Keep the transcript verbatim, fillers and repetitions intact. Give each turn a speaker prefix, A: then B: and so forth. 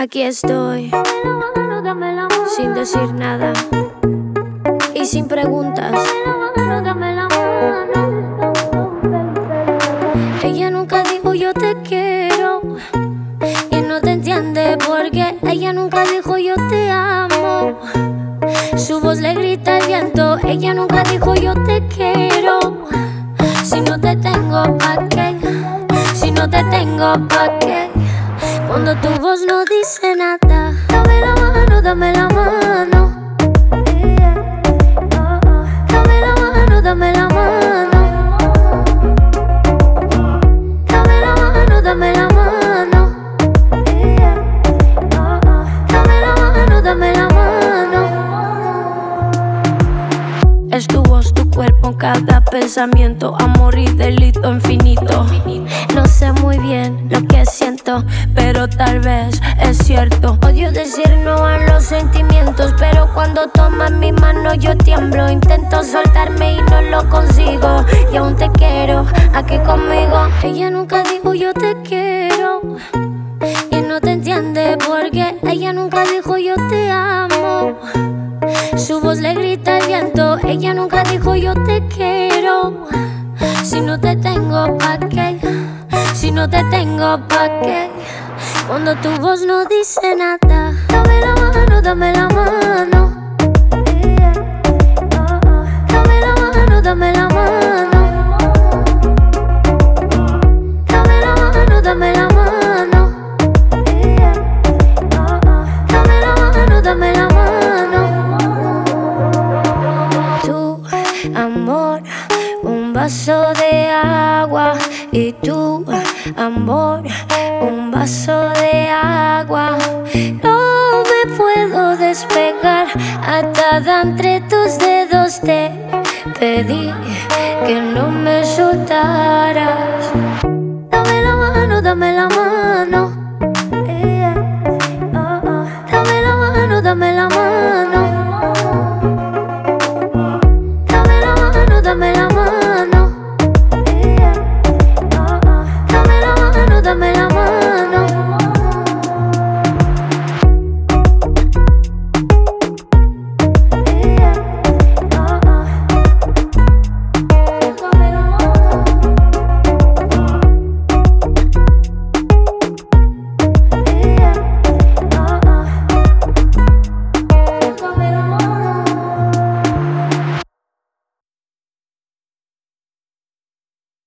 A: Aquí estoy, sin decir nada y sin preguntas. Ella nunca dijo yo te quiero y no te entiende porque ella nunca dijo yo te amo. Su voz le grita al viento, ella nunca dijo yo te quiero. Si no te tengo, ¿pa' qué? Si no te tengo, ¿pa' qué? Cuando tu voz no dice nada. Dame la mano, dame la mano, yeah. Oh, oh. Dame la mano, dame la mano. Dame la mano, dame la mano, yeah. Oh, oh. Dame la mano, dame la mano. Es tu voz, tu cuerpo, cada pensamiento, amor y delito infinito. No sé muy bien lo que siento, pero tal vez es cierto. Odio decir no a los sentimientos, pero cuando tomas mi mano yo tiemblo. Intento soltarme y no lo consigo, y aún te quiero aquí conmigo. Ella nunca dijo yo te quiero y no te entiende porque ella nunca dijo yo te amo. Su voz le grita al viento, ella nunca dijo yo te quiero. Si no te tengo, ¿pa' qué? Si no te tengo, ¿pa' qué? Cuando tu voz no dice nada. Dame la mano, dame la mano, yeah. Oh, oh. Dame la mano, dame la mano. Dame la mano, dame la mano, yeah. Oh, oh. Dame la mano, dame la mano. Tu amor, un vaso de agua, y tu amor, un vaso de agua. No me puedo despegar, atada entre tus dedos te pedí que no me soltaras. Dame la mano, dame la mano,